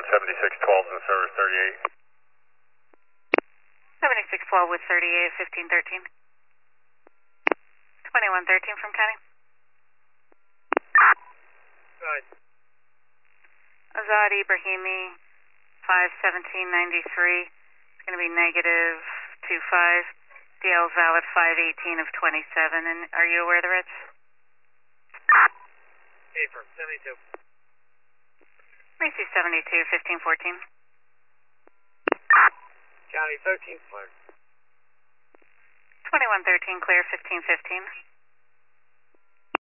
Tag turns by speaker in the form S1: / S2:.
S1: 7612 to service 38.
S2: 7612 with 38, 1513. 2113 from County.
S3: Right.
S2: Azad Ibrahimi, 51793. It's going to be negative 25. DL is valid 518 of 27. And are you aware of the Reds?
S3: Affirm, 72.
S2: Macy 72, 1514.
S3: County 13 clear.
S2: 2113 clear, 1515.